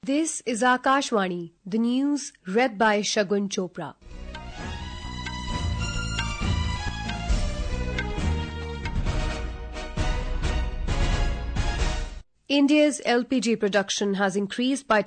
This is Akashvani, the news read by Shagun Chopra. India's LPG production has increased by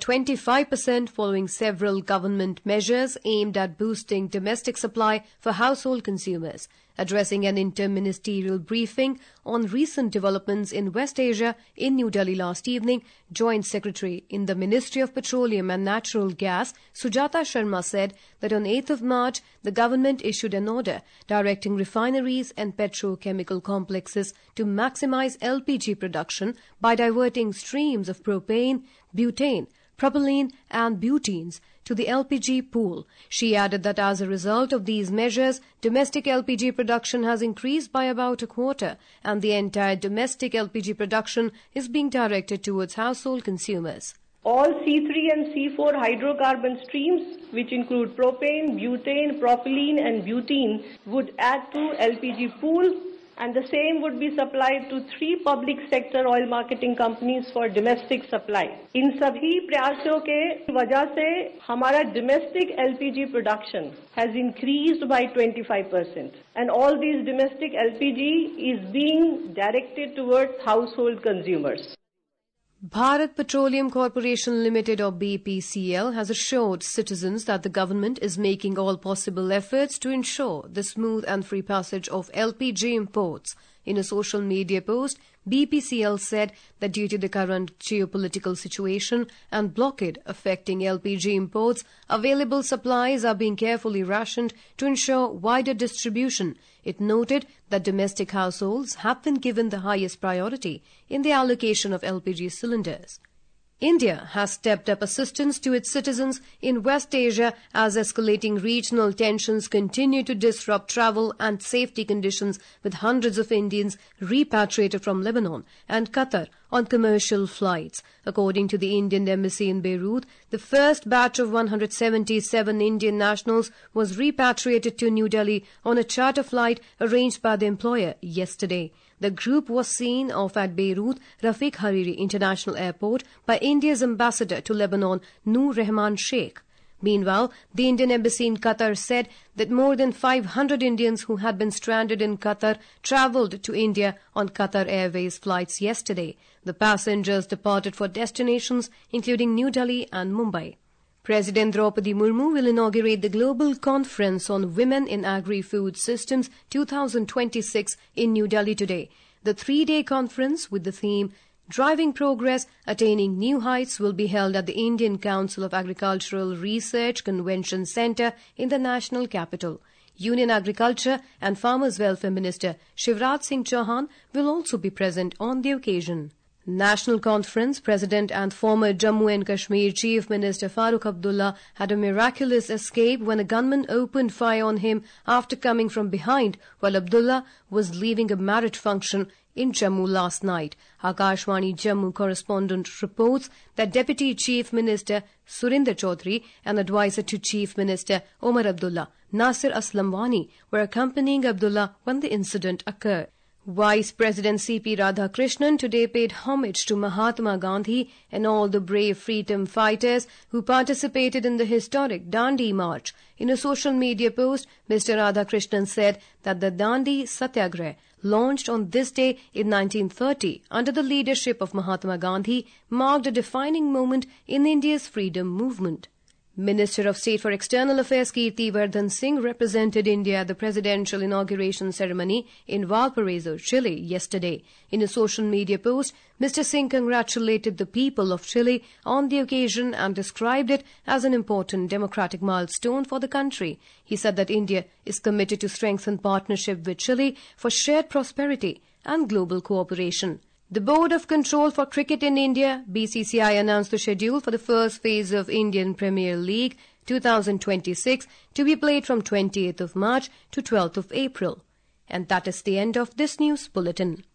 25% following several government measures aimed at boosting domestic supply for household consumers. Addressing an inter-ministerial briefing on recent developments in West Asia in New Delhi last evening, Joint Secretary in the Ministry of Petroleum and Natural Gas, Sujata Sharma, said that on 8th of March, the government issued an order directing refineries and petrochemical complexes to maximize LPG production by diverting streams of propane, butane, propylene and butenes to the LPG pool. She added that as a result of these measures, domestic LPG production has increased by about a quarter, and the entire domestic LPG production is being directed towards household consumers. All C3 and C4 hydrocarbon streams, which include propane, butane, propylene and butene, would add to LPG pool, and the same would be supplied to 3 public sector oil marketing companies for domestic supply. इन सभी प्रयासों के वजह से हमारा domestic LPG production has increased by 25%, and all these domestic LPG is being directed towards household consumers. Bharat Petroleum Corporation Limited, or BPCL, has assured citizens that the government is making all possible efforts to ensure the smooth and free passage of LPG imports. In a social media post, BPCL said that due to the current geopolitical situation and blockade affecting LPG imports, available supplies are being carefully rationed to ensure wider distribution. It noted that domestic households have been given the highest priority in the allocation of LPG cylinders. India has stepped up assistance to its citizens in West Asia as escalating regional tensions continue to disrupt travel and safety conditions, with hundreds of Indians repatriated from Lebanon and Qatar on commercial flights. According to the Indian Embassy in Beirut, the first batch of 177 Indian nationals was repatriated to New Delhi on a charter flight arranged by the employer yesterday. The group was seen off at Beirut Rafiq Hariri International Airport by India's ambassador to Lebanon, Noor Rehman Sheikh. Meanwhile, the Indian Embassy in Qatar said that more than 500 Indians who had been stranded in Qatar travelled to India on Qatar Airways flights yesterday. The passengers departed for destinations including New Delhi and Mumbai. President Draupadi Murmu will inaugurate the Global Conference on Women in Agri-Food Systems 2026 in New Delhi today. The 3-day conference with the theme Driving Progress, Attaining New Heights will be held at the Indian Council of Agricultural Research Convention Centre in the national capital. Union Agriculture and Farmers Welfare Minister Shivraj Singh Chauhan will also be present on the occasion. National Conference President and former Jammu and Kashmir Chief Minister Farooq Abdullah had a miraculous escape when a gunman opened fire on him after coming from behind while Abdullah was leaving a marriage function in Jammu last night. Akashvani Jammu correspondent reports that Deputy Chief Minister Surinder Chaudhary and advisor to Chief Minister Omar Abdullah, Nasir Aslamwani, were accompanying Abdullah when the incident occurred. Vice President C.P. Radhakrishnan today paid homage to Mahatma Gandhi and all the brave freedom fighters who participated in the historic Dandi March. In a social media post, Mr. Radhakrishnan said that the Dandi Satyagrah, launched on this day in 1930 under the leadership of Mahatma Gandhi, marked a defining moment in India's freedom movement. Minister of State for External Affairs Kirti Vardhan Singh represented India at the presidential inauguration ceremony in Valparaiso, Chile yesterday. In a social media post, Mr. Singh congratulated the people of Chile on the occasion and described it as an important democratic milestone for the country. He said that India is committed to strengthen partnership with Chile for shared prosperity and global cooperation. The Board of Control for Cricket in India, BCCI, announced the schedule for the first phase of Indian Premier League 2026 to be played from 28th of March to 12th of April. And that is the end of this news bulletin.